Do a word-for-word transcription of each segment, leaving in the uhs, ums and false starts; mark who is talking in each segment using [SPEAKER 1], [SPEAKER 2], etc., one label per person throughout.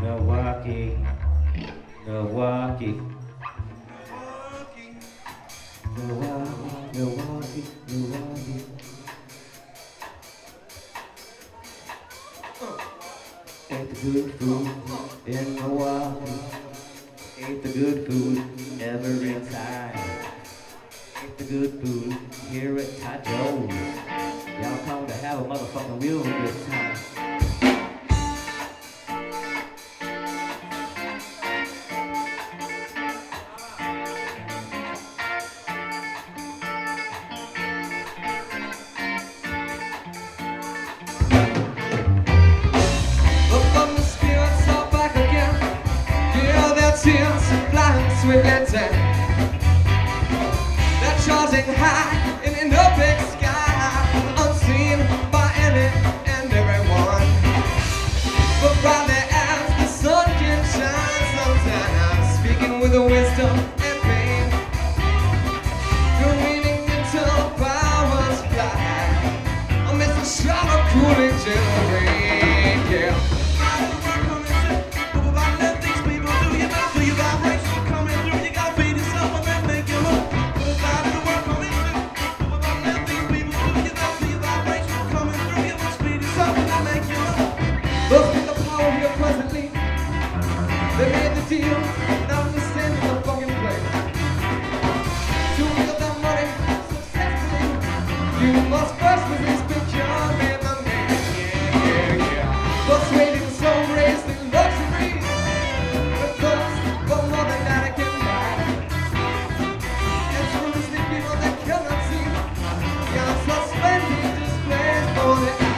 [SPEAKER 1] Milwaukee, Milwaukee, Milwaukee, Milwaukee, Milwaukee. Ate the good food in Milwaukee. Ate the good food every time. Ate the good food here at Tajo's. Y'all come to have a motherfucking real good time.
[SPEAKER 2] Tears flying swiftly down. They're charging high in an open sky, unseen by any and everyone. But brightly as the sun can shine sometimes, speaking with wisdom and pain, careening until powers fly amidst the shower cooling gentle rain. Yeah. They made the deal, now understanding the fucking play. To wield that money successfully, you must first resist becoming the man. Yeah, yeah, yeah. Persuading some raised in luxury, the thirst for more than that I can buy. And foolishly people that cannot see, got suspended disgrace for the eye.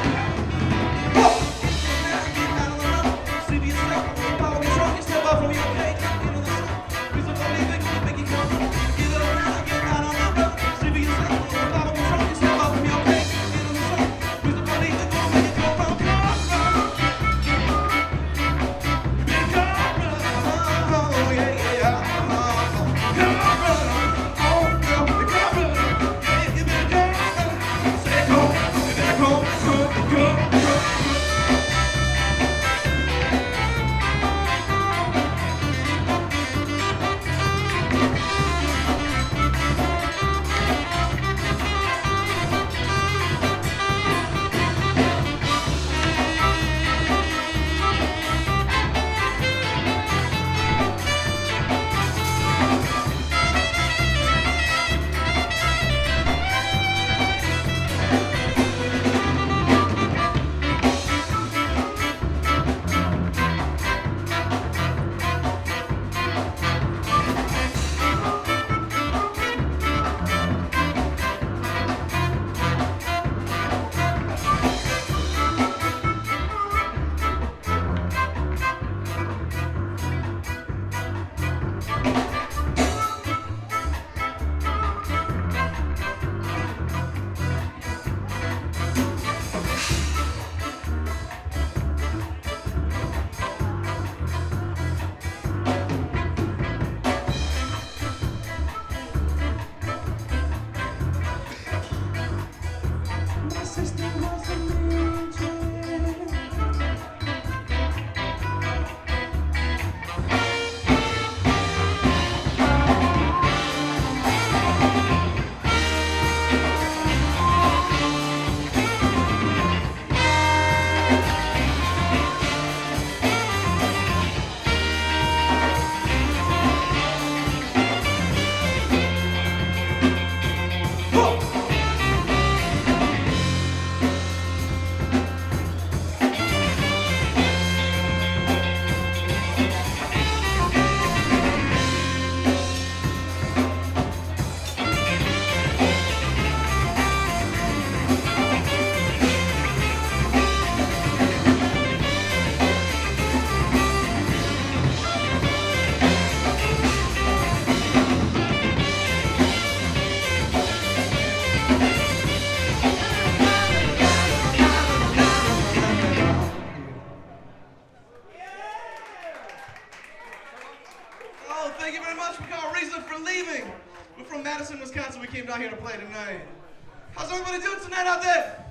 [SPEAKER 3] Thank you very much. We call Reason for Leaving. We're from Madison, Wisconsin. We came down here to play tonight. How's everybody doing tonight out there?